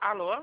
Alô?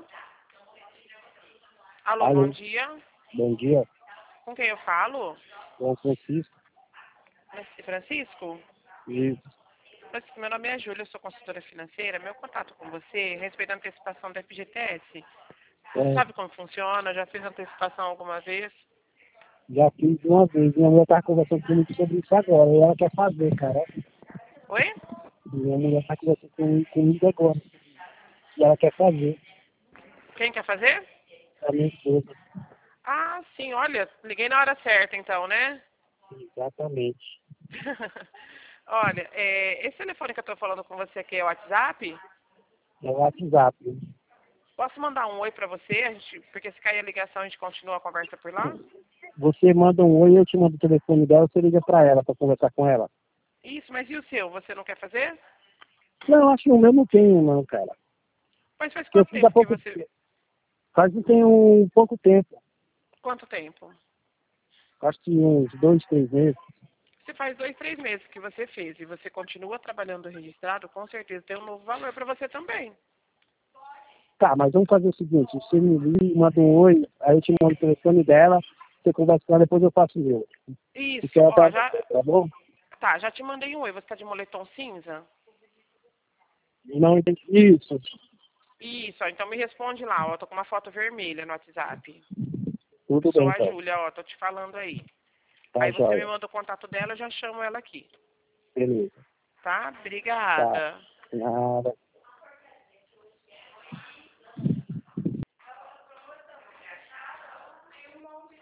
Alô, Alô. bom dia. Bom dia, Com quem eu falo? João Francisco. Francisco? Isso. Francisco, meu nome é Júlia, eu sou consultora financeira. Meu contato com você, a respeito da antecipação da FGTS. Você É, sabe como funciona? Já fez antecipação alguma vez? já fiz uma vez, minha mulher tá conversando comigo sobre isso agora, e ela quer fazer, cara. Oi? Minha mulher tá conversando comigo agora, e ela quer fazer, Quem quer fazer? a minha esposa. Ah, sim, olha, liguei na hora certa então, né? Exatamente. Olha, esse telefone que eu tô falando com você aqui é o WhatsApp? É o WhatsApp. Posso mandar um oi pra você? Porque se cair a ligação a gente continua a conversa por lá? Você manda um oi, eu te mando o telefone dela, você liga pra ela, pra conversar com ela. Isso, mas e o seu? Você não quer fazer? Não, acho que o meu não tenho, não, cara. Mas faz Eu quanto fiz há tempo que pouco você... tempo. Faz tem um pouco tempo. Quanto tempo? Acho que uns 2, 3 meses. Se faz 2, 3 meses que você fez e você continua trabalhando registrado, com certeza tem um novo valor para você também. Tá, mas vamos fazer o seguinte, você me liga, manda um oi, aí eu te mando o telefone dela, você conversa com ela, depois eu faço o meu. Porque Isso, ela ó, tá, já... tá bom? Tá, já te mandei um oi. Você tá de moletom cinza? Não entendi isso. Isso, ó, então me responde lá, ó. Tô com uma foto vermelha no WhatsApp. Tudo Sou bem, a então. Júlia, ó, tô te falando aí. Tá, Aí você me joia. manda o contato dela, eu já chamo ela aqui. Beleza. Tá? Tá. Obrigada. Nada.